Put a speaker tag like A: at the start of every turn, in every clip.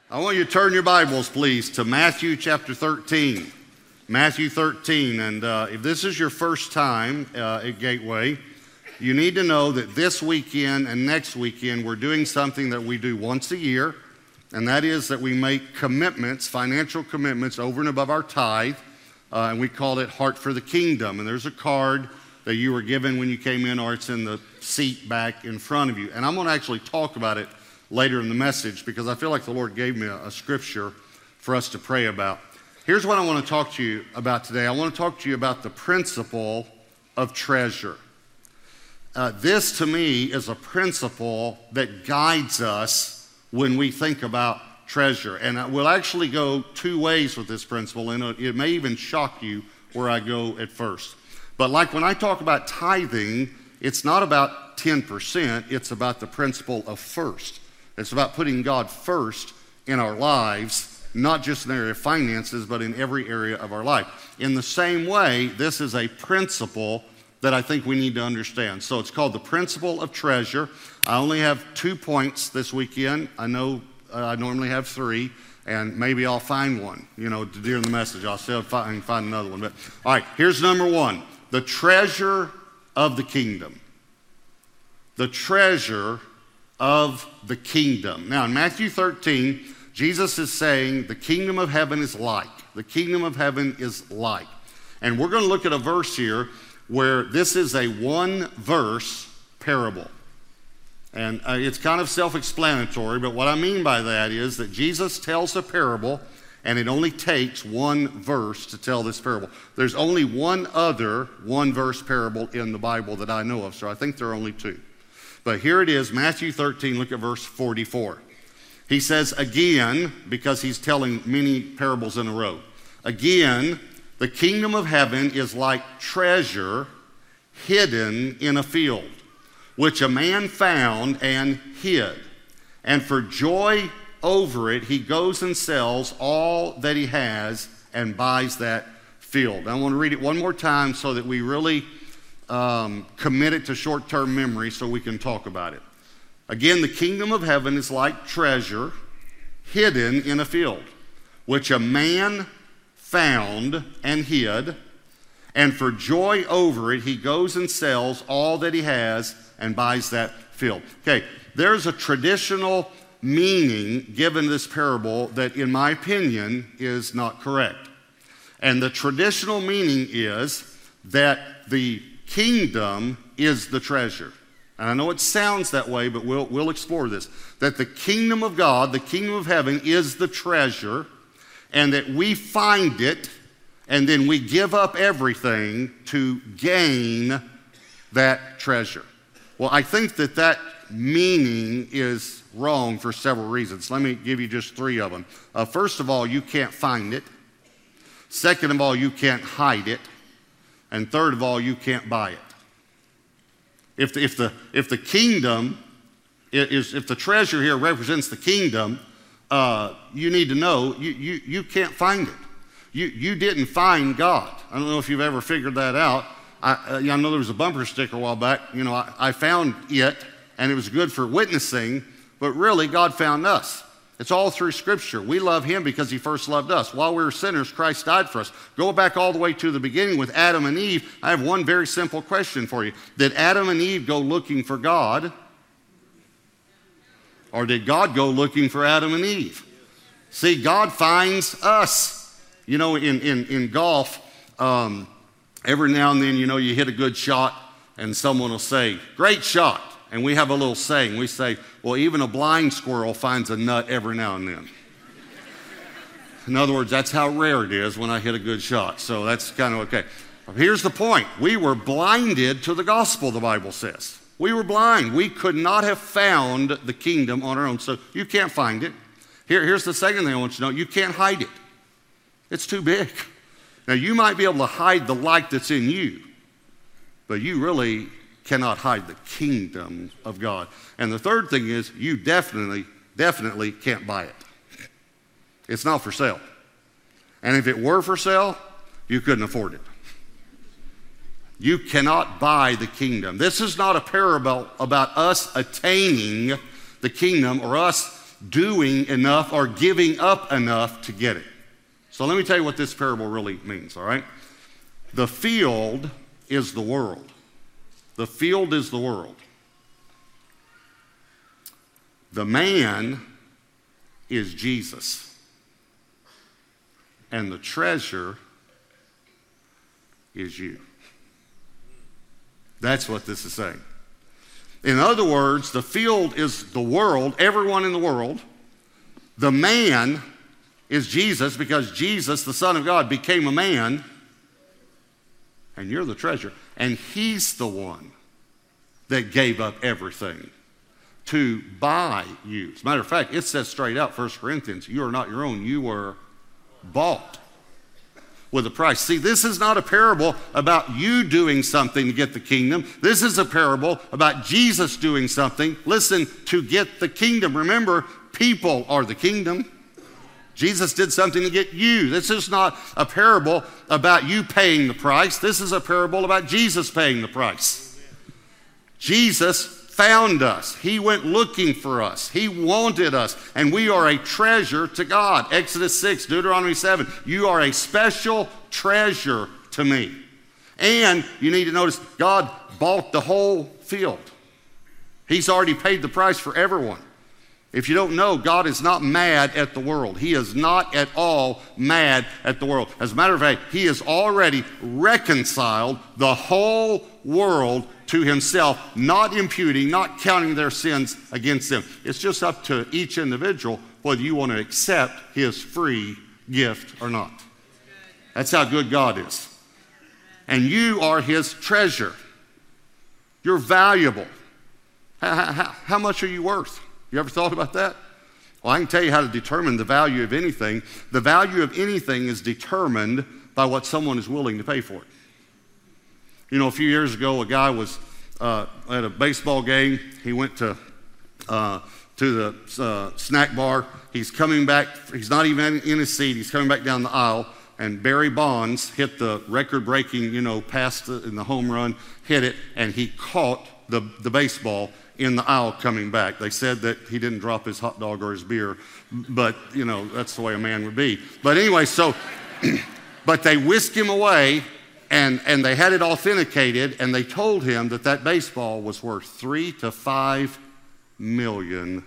A: I want you to turn your Bibles, please, to Matthew chapter 13. Matthew 13, and if this is your first time at Gateway, you need to know that this weekend and next weekend we're doing something that we do once a year, and that is that we make commitments, financial commitments over and above our tithe, and we call it Heart for the Kingdom. And there's a card that you were given when you came in, or it's in the seat back in front of you. And I'm going to actually talk about it later in the message because I feel like the Lord gave me a scripture for us to pray about. Here's what I want to talk to you about today. I want to talk to you about the principle of treasure. This, to me, is a principle that guides us when we think about treasure. And we'll actually go two ways with this principle, and it may even shock you where I go at first. But like when I talk about tithing, it's not about 10%, it's about the principle of first. It's about putting God first in our lives, not just in the area of finances, but in every area of our life. In the same way, this is a principle that I think we need to understand. So it's called the principle of treasure. I only have 2 points this weekend. I know I normally have 3, and maybe I'll find one, during the message. I'll see if I can find another one. But all right, here's number 1, the treasure of the kingdom. The treasure of the kingdom. Now, in Matthew 13, Jesus is saying the kingdom of heaven is like. The kingdom of heaven is like. And we're going to look at a verse here where this is a one-verse parable. And it's kind of self-explanatory, but what I mean by that is that Jesus tells a parable, and it only takes one verse to tell this parable. There's only one other one-verse parable in the Bible that I know of, so I think there are only 2. But here it is, Matthew 13, look at verse 44. He says again, because he's telling many parables in a row, again, the kingdom of heaven is like treasure hidden in a field, which a man found and hid. And for joy over it, he goes and sells all that he has and buys that field. I want to read it one more time so that we really commit it to short-term memory so we can talk about it. Again, the kingdom of heaven is like treasure hidden in a field, which a man found and hid, and for joy over it, he goes and sells all that he has and buys that field. Okay, there's a traditional meaning given this parable that, in my opinion, is not correct. And the traditional meaning is that the kingdom is the treasure. And I know it sounds that way, but we'll explore this. That the kingdom of God, the kingdom of heaven, is the treasure, and that we find it, and then we give up everything to gain that treasure. Well, I think that meaning is wrong for several reasons. Let me give you just 3 of them. First of all, you can't find it. Second of all, you can't hide it. And third of all, you can't buy it. If the kingdom if the treasure here represents the kingdom, you need to know you can't find it. You didn't find God. I don't know if you've ever figured that out. I know there was a bumper sticker a while back. I found it, and it was good for witnessing, but really God found us. It's all through Scripture. We love Him because He first loved us. While we were sinners, Christ died for us. Go back all the way to the beginning with Adam and Eve. I have one very simple question for you. Did Adam and Eve go looking for God? Or did God go looking for Adam and Eve? See, God finds us. In golf, every now and then, you hit a good shot and someone will say, "Great shot." And we have a little saying. We say, well, even a blind squirrel finds a nut every now and then. In other words, that's how rare it is when I hit a good shot. So that's kind of okay. Here's the point. We were blinded to the gospel, the Bible says. We were blind. We could not have found the kingdom on our own. So you can't find it. Here's the second thing I want you to know. You can't hide it. It's too big. Now, you might be able to hide the light that's in you, but you really cannot hide the kingdom of God. And the third thing is you definitely can't buy it. It's not for sale. And if it were for sale, you couldn't afford it. You cannot buy the kingdom. This is not a parable about us attaining the kingdom or us doing enough or giving up enough to get it. So let me tell you what this parable really means, all right? The field is the world. The field is the world. The man is Jesus. And the treasure is you. That's what this is saying. In other words, the field is the world, everyone in the world. The man is Jesus because Jesus, the Son of God, became a man. And you're the treasure. And he's the one that gave up everything to buy you. As a matter of fact, it says straight out, 1 Corinthians, you are not your own. You were bought with a price. See, this is not a parable about you doing something to get the kingdom. This is a parable about Jesus doing something, listen, to get the kingdom. Remember, people are the kingdom. Jesus did something to get you. This is not a parable about you paying the price. This is a parable about Jesus paying the price. Jesus found us. He went looking for us. He wanted us. And we are a treasure to God. Exodus 6, Deuteronomy 7. You are a special treasure to me. And you need to notice, God bought the whole field. He's already paid the price for everyone. If you don't know, God is not mad at the world. He is not at all mad at the world. As a matter of fact, he has already reconciled the whole world to himself, not imputing, not counting their sins against them. It's just up to each individual whether you want to accept his free gift or not. That's how good God is. And you are his treasure. You're valuable. How much are you worth? You ever thought about that? Well, I can tell you how to determine the value of anything. The value of anything is determined by what someone is willing to pay for it. You know, a few years ago, a guy was at a baseball game. He went to the snack bar. He's coming back. He's not even in his seat. He's coming back down the aisle. And Barry Bonds hit the record-breaking, pass in the home run, hit it, and he caught the baseball in the aisle coming back. They said that he didn't drop his hot dog or his beer, but, that's the way a man would be. But anyway, but they whisked him away, and they had it authenticated, and they told him that baseball was worth $3 to $5 million.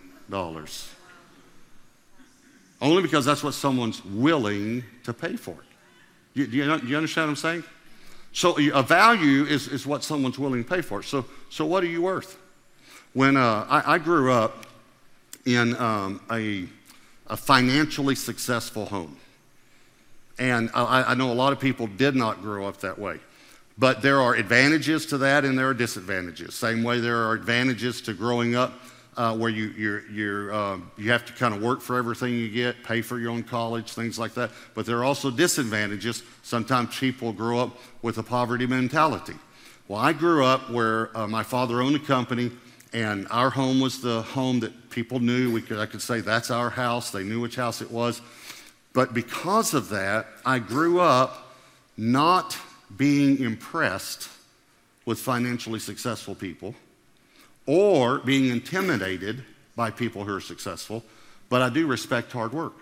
A: Only because that's what someone's willing to pay for it. Do you understand what I'm saying? So a value is what someone's willing to pay for it. So what are you worth? When I grew up in a financially successful home, and I know a lot of people did not grow up that way, but there are advantages to that and there are disadvantages. Same way there are advantages to growing up where you have to kind of work for everything you get, pay for your own college, things like that. But there are also disadvantages. Sometimes people grow up with a poverty mentality. Well, I grew up where my father owned a company, and our home was the home that people knew. I could say that's our house. They knew which house it was. But because of that, I grew up not being impressed with financially successful people or being intimidated by people who are successful, but I do respect hard work.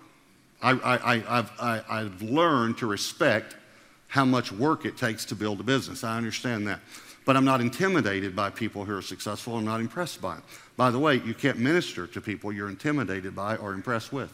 A: I've learned to respect how much work it takes to build a business. I understand that. But I'm not intimidated by people who are successful. I'm not impressed by them. By the way, you can't minister to people you're intimidated by or impressed with.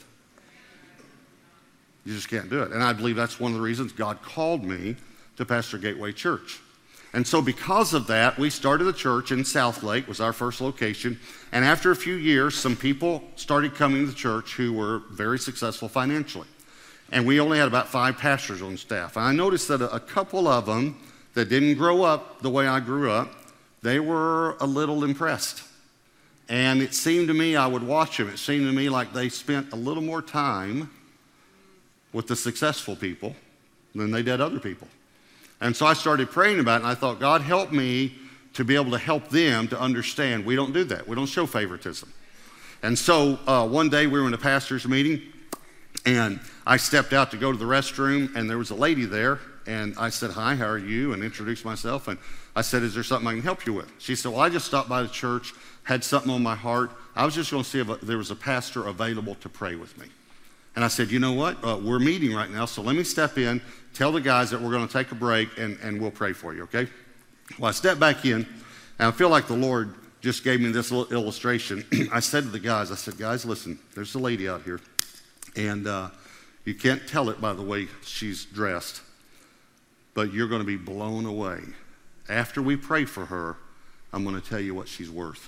A: You just can't do it. And I believe that's one of the reasons God called me to pastor Gateway Church. And so because of that, we started a church in Southlake, was our first location. And after a few years, some people started coming to the church who were very successful financially. And we only had about 5 pastors on staff. And I noticed that a couple of them that didn't grow up the way I grew up, they were a little impressed. And it seemed to me, I would watch them, it seemed to me like they spent a little more time with the successful people than they did other people. And so I started praying about it, and I thought, God, help me to be able to help them to understand we don't do that. We don't show favoritism. And so one day we were in a pastor's meeting, and I stepped out to go to the restroom, and there was a lady there, and I said, hi, how are you? And introduced myself, and I said, is there something I can help you with? She said, well, I just stopped by the church, had something on my heart. I was just going to see if there was a pastor available to pray with me. And I said, you know what? We're meeting right now, so let me step in, tell the guys that we're going to take a break, and we'll pray for you, okay? Well, I stepped back in, and I feel like the Lord just gave me this little illustration. I said to the guys, guys, listen, there's a lady out here, and you can't tell it by the way she's dressed, but you're going to be blown away. After we pray for her, I'm going to tell you what she's worth.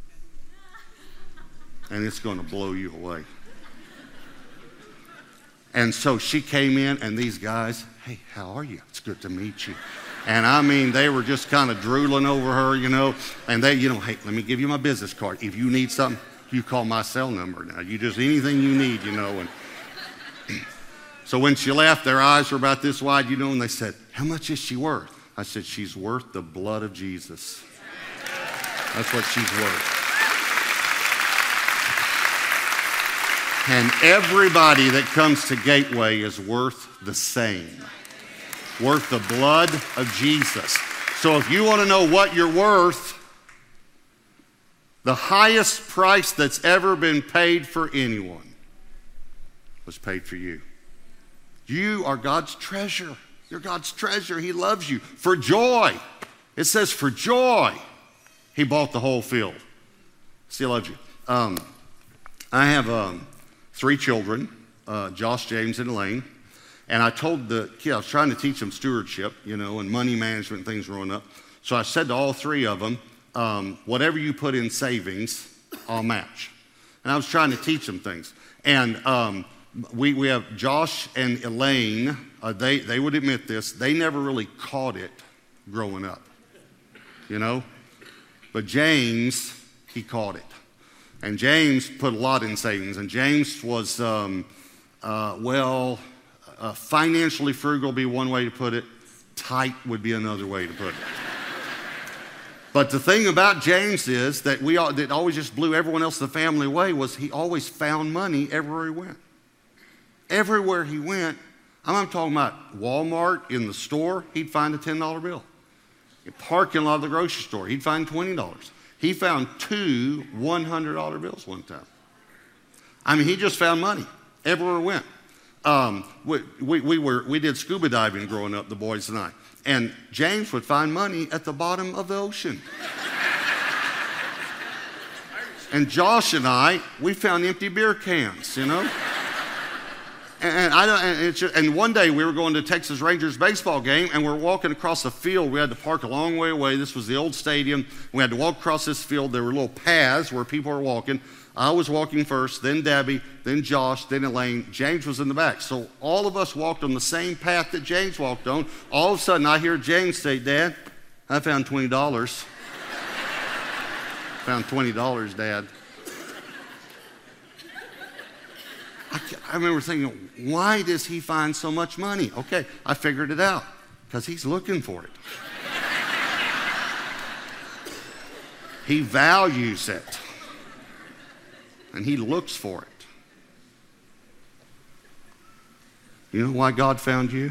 A: And it's going to blow you away. And so she came in, and these guys, hey, how are you? It's good to meet you. And I mean, they were just kind of drooling over her, you know. And they, you know, hey, let me give you my business card. If you need something, you call my cell number now. You just, anything you need, you know. And so when she left, their eyes were about this wide, you know, and they said, how much is she worth? I said, she's worth the blood of Jesus. That's what she's worth. And everybody that comes to Gateway is worth the same. Worth the blood of Jesus. So if you want to know what you're worth, the highest price that's ever been paid for anyone was paid for you. You are God's treasure. You're God's treasure. He loves you. For joy. It says for joy. He bought the whole field. Still loves you. I have 3 children, Josh, James, and Elaine. And I told the kids, I was trying to teach them stewardship, you know, and money management and things growing up. So I said to all 3 of them, whatever you put in savings, I'll match. And I was trying to teach them things. And we have Josh and Elaine, they would admit this, they never really caught it growing up, you know. But James, he caught it. And James put a lot in savings. And James was, financially frugal would be one way to put it. Tight would be another way to put it. But the thing about James is that that always just blew everyone else in the family away was he always found money everywhere he went. Everywhere he went, I'm talking about Walmart, in the store, he'd find a $10 bill. In the parking lot of the grocery store, he'd find $20. He found 2 $100 bills one time. I mean, he just found money everywhere we went. We did scuba diving growing up, the boys and I. And James would find money at the bottom of the ocean. And Josh and I, we found empty beer cans, you know. And one day we were going to Texas Rangers baseball game, and we're walking across a field. We had to park a long way away. This was the old stadium. We had to walk across this field. There were little paths where people were walking. I was walking first, then Debbie, then Josh, then Elaine. James was in the back. So all of us walked on the same path that James walked on. All of a sudden, I hear James say, Dad, I found $20. Found $20, Dad. I remember thinking, why does he find so much money? Okay, I figured it out. Because he's looking for it. He values it. And he looks for it. You know why God found you?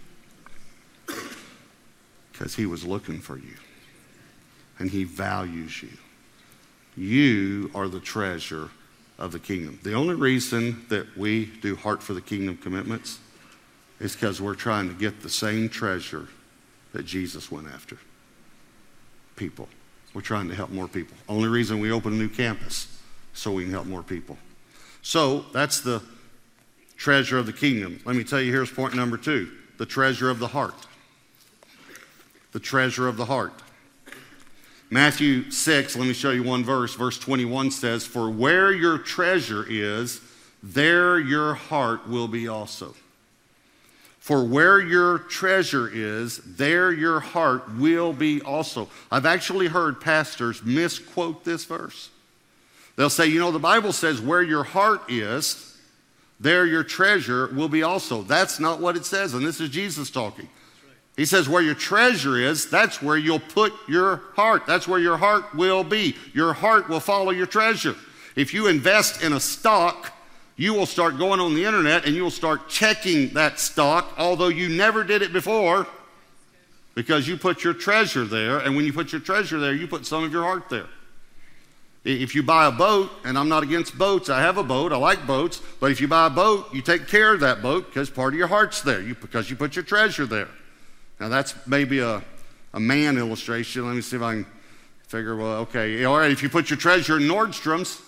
A: Because he was looking for you. And he values you. You are the treasure of the kingdom. The only reason that we do Heart for the Kingdom commitments is because we're trying to get the same treasure that Jesus went after. People. We're trying to help more people. Only reason we open a new campus, so we can help more people. So that's the treasure of the kingdom. Let me tell you, here's point number 2, the treasure of the heart. The treasure of the heart. Matthew 6, let me show you one verse. Verse 21 says, for where your treasure is, there your heart will be also. For where your treasure is, there your heart will be also. I've actually heard pastors misquote this verse. They'll say, you know, the Bible says where your heart is, there your treasure will be also. That's not what it says, and this is Jesus talking. He says where your treasure is, that's where you'll put your heart. That's where your heart will be. Your heart will follow your treasure. If you invest in a stock, you will start going on the internet and you will start checking that stock, although you never did it before, because you put your treasure there. And when you put your treasure there, you put some of your heart there. If you buy a boat, and I'm not against boats, I have a boat, I like boats, but if you buy a boat, you take care of that boat because part of your heart's there, because you put your treasure there. Now that's maybe a man illustration. Let me see if I can figure, well, okay, all right, if you put your treasure in Nordstrom's,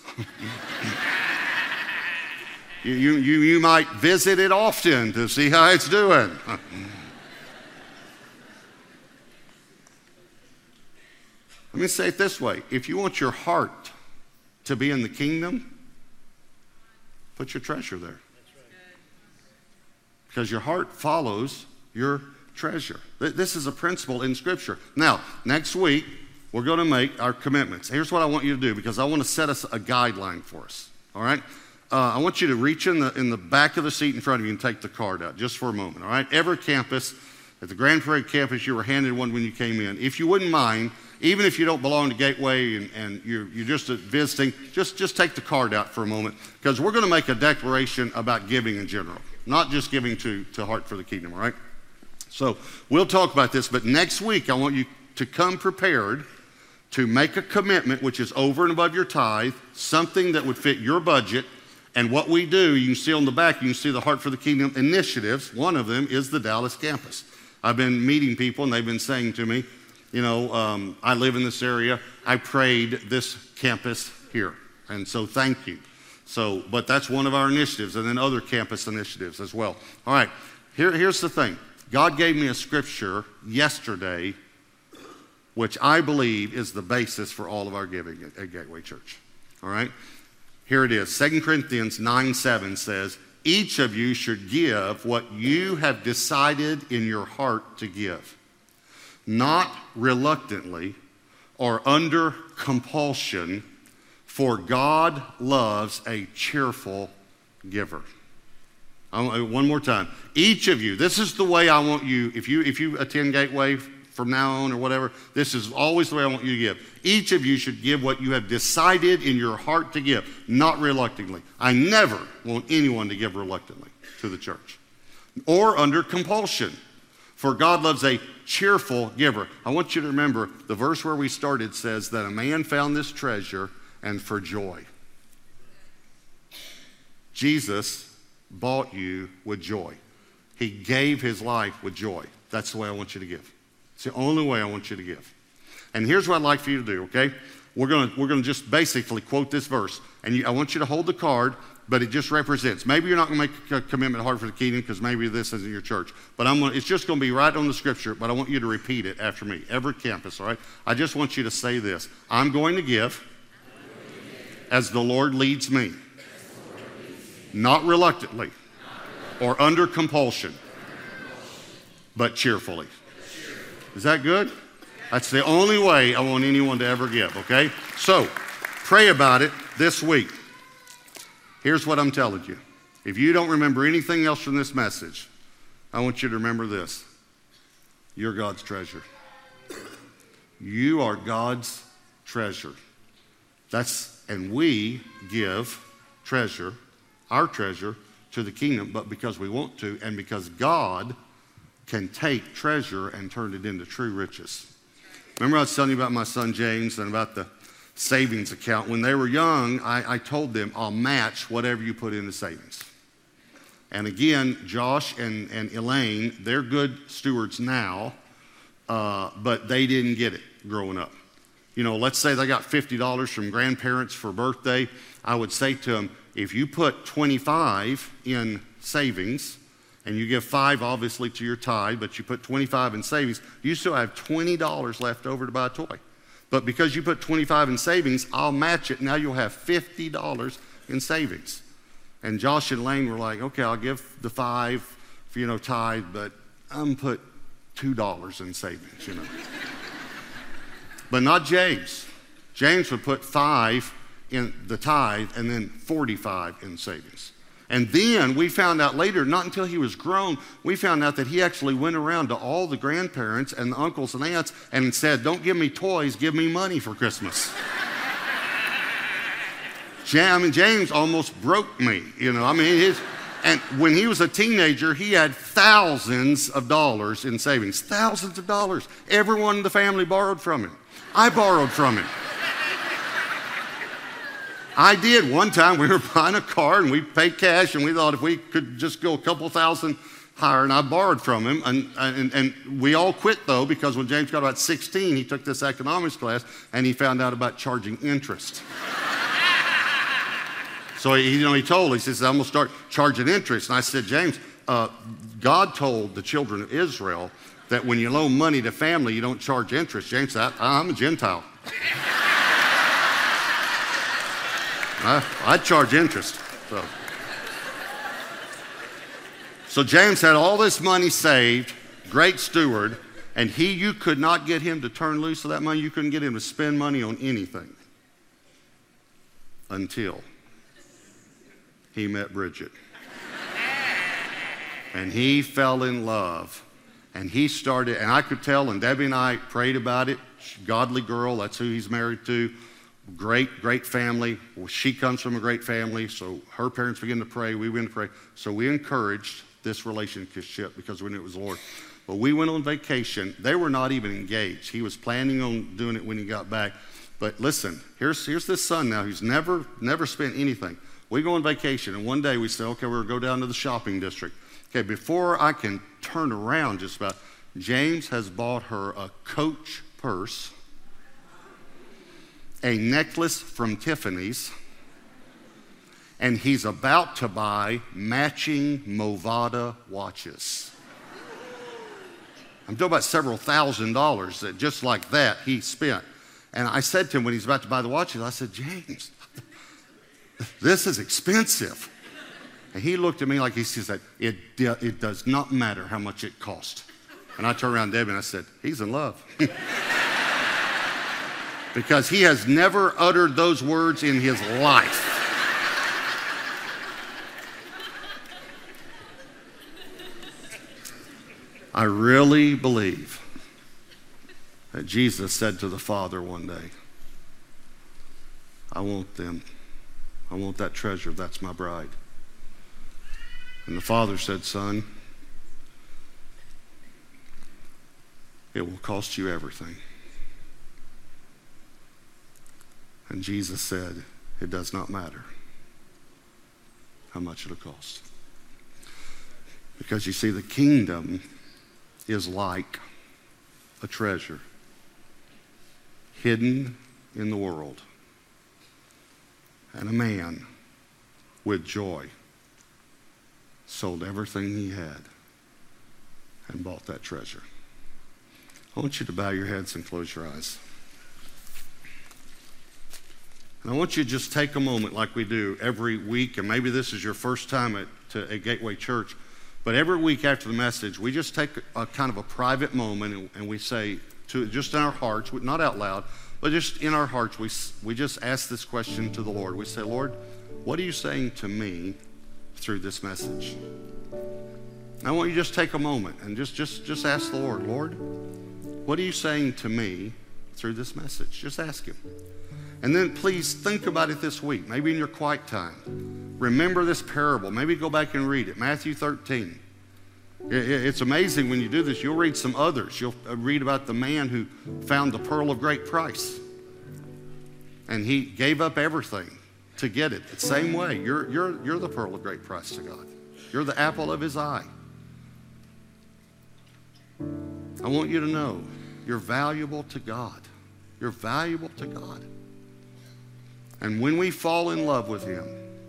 A: you might visit it often to see how it's doing. Let me say it this way. If you want your heart to be in the kingdom, put your treasure there. Because your heart follows your treasure. This is a principle in Scripture. Now, next week, we're going to make our commitments. Here's what I want you to do, because I want to set us a guideline for us. All right? I want you to reach in the back of the seat in front of you and take the card out just for a moment. All right? Every campus, at the Grand Prairie campus, you were handed one when you came in. If you wouldn't mind, even if you don't belong to Gateway and you're just visiting, just take the card out for a moment, because we're going to make a declaration about giving in general, not just giving to Heart for the Kingdom, all right? So we'll talk about this, but next week I want you to come prepared to make a commitment, which is over and above your tithe, something that would fit your budget. And what we do, you can see on the back, you can see the Heart for the Kingdom initiatives. One of them is the Dallas campus. I've been meeting people, and they've been saying to me, I live in this area. I prayed this campus here, and so thank you. But that's one of our initiatives, and then other campus initiatives as well. All right, here's the thing. God gave me a scripture yesterday, which I believe is the basis for all of our giving at Gateway Church. All right, here it is. 2 Corinthians 9:7 says, each of you should give what you have decided in your heart to give, not reluctantly or under compulsion, for God loves a cheerful giver. One more time. Each of you, this is the way I want you, if you attend Gateway from now on or whatever, this is always the way I want you to give. Each of you should give what you have decided in your heart to give, not reluctantly. I never want anyone to give reluctantly to the church or under compulsion, for God loves a cheerful giver. I want you to remember the verse where we started says that a man found this treasure and for joy. Jesus bought you with joy. He gave his life with joy. That's the way I want you to give. It's the only way I want you to give. And here's what I'd like for you to do, okay? We're gonna just basically quote this verse. And I want you to hold the card, but it just represents. Maybe you're not going to make a commitment at Heart for the Kingdom because maybe this isn't your church. But it's just going to be right on the scripture, but I want you to repeat it after me. Every campus, all right? I just want you to say this. I'm going to give as the Lord leads me, not reluctantly or under compulsion, but cheerfully. Is that good? That's the only way I want anyone to ever give, okay? So, pray about it this week. Here's what I'm telling you. If you don't remember anything else from this message, I want you to remember this. You're God's treasure. You are God's treasure. And we give treasure, our treasure, to the kingdom, but because we want to and because God can take treasure and turn it into true riches. Remember I was telling you about my son James and about the savings account. When they were young, I told them, I'll match whatever you put into savings. And again, Josh and Elaine, they're good stewards now, but they didn't get it growing up. Let's say they got $50 from grandparents for birthday. I would say to them, if you put $25 in savings, and you give $5 obviously to your tithe, but you put $25 in savings, you still have $20 left over to buy a toy. But because you put $25 in savings, I'll match it. Now you'll have $50 in savings. And Josh and Lane were like, okay, I'll give the $5 for, tithe, but I'm put $2 in savings, But not James. James would put $5 in the tithe and then $45 in savings. And then we found out later, not until he was grown, we found out that he actually went around to all the grandparents and the uncles and aunts and said, don't give me toys, give me money for Christmas. James almost broke me, and when he was a teenager, he had thousands of dollars in savings, thousands of dollars. Everyone in the family borrowed from him. I borrowed from him. I did. One time we were buying a car and we paid cash and we thought if we could just go a couple thousand higher, and I borrowed from him. And we all quit though, because when James got about 16, he took this economics class and he found out about charging interest. So he told, he says, I'm going to start charging interest. And I said, James, God told the children of Israel that when you loan money to family, you don't charge interest. James said, I'm a Gentile. I charge interest. So James had all this money saved, great steward, and you could not get him to turn loose of that money. You couldn't get him to spend money on anything until he met Bridget. And he fell in love. And he started, and I could tell, and Debbie and I prayed about it. Godly girl, that's who he's married to. Great family. Well, she comes from a great family, so her parents began to pray. We began to pray. So we encouraged this relationship because we knew it was the Lord. But we went on vacation. They were not even engaged. He was planning on doing it when he got back. But listen, here's this son now who's never spent anything. We go on vacation, and one day we say, okay, we're going to go down to the shopping district. Okay, before I can turn around just about, James has bought her a Coach purse, a necklace from Tiffany's, and he's about to buy matching Movada watches. I'm talking about several $1,000s that just like that he spent. And I said to him when he's about to buy the watches, I said, James, this is expensive. And he looked at me like he said, it does not matter how much it cost. And I turned around to Debbie and I said, he's in love. Because he has never uttered those words in his life. I really believe that Jesus said to the Father one day, I want them. I want that treasure. That's my bride. And the Father said, son, it will cost you everything. And Jesus said, it does not matter how much it'll cost. Because you see, the kingdom is like a treasure hidden in the world. And a man with joy sold everything he had and bought that treasure. I want you to bow your heads and close your eyes. And I want you to just take a moment like we do every week, and maybe this is your first time at Gateway Church, but every week after the message, we just take a kind of a private moment and we say, just in our hearts, not out loud, but just in our hearts, we just ask this question to the Lord. We say, Lord, what are you saying to me through this message? I want you to just take a moment and just ask the Lord, Lord, what are you saying to me through this message? Just ask him. And then please think about it this week, maybe in your quiet time. Remember this parable. Maybe go back and read it, Matthew 13. It's amazing when you do this. You'll read some others. You'll read about the man who found the pearl of great price. And he gave up everything to get it. The same way, you're the pearl of great price to God. You're the apple of his eye. I want you to know you're valuable to God. You're valuable to God. And when we fall in love with him,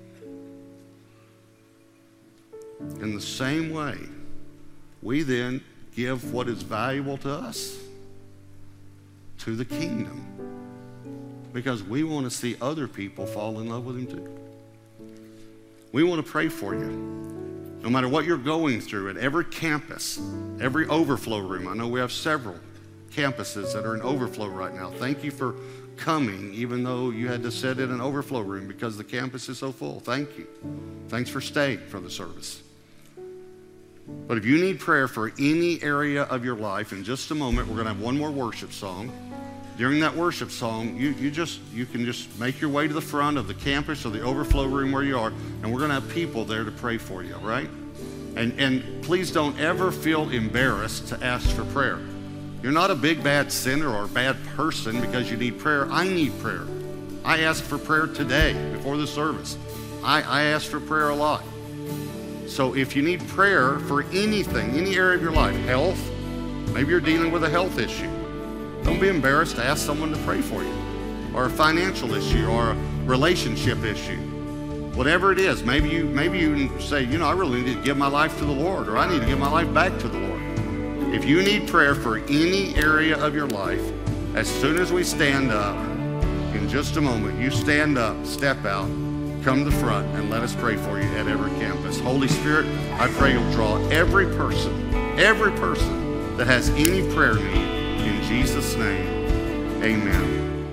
A: in the same way, we then give what is valuable to us to the kingdom, because we want to see other people fall in love with him too. We want to pray for you. No matter what you're going through at every campus, every overflow room. I know we have several campuses that are in overflow right now. Thank you for coming, even though you had to sit in an overflow room because the campus is so full. Thank you. Thanks for staying for the service. But if you need prayer for any area of your life, in just a moment, we're going to have one more worship song. During that worship song, you can just make your way to the front of the campus or the overflow room where you are, and we're going to have people there to pray for you, right? And please don't ever feel embarrassed to ask for prayer. You're not a big bad sinner or a bad person because you need prayer. I need prayer. I asked for prayer today before the service. I asked for prayer a lot. So if you need prayer for anything, any area of your life, health, maybe you're dealing with a health issue, don't be embarrassed to ask someone to pray for you. Or a financial issue, or a relationship issue. Whatever it is, maybe you say, I really need to give my life to the Lord, or I need to give my life back to the Lord. If you need prayer for any area of your life, as soon as we stand up, in just a moment, you stand up, step out, come to the front, and let us pray for you at every campus. Holy Spirit, I pray you'll draw every person that has any prayer need. In Jesus' name, amen.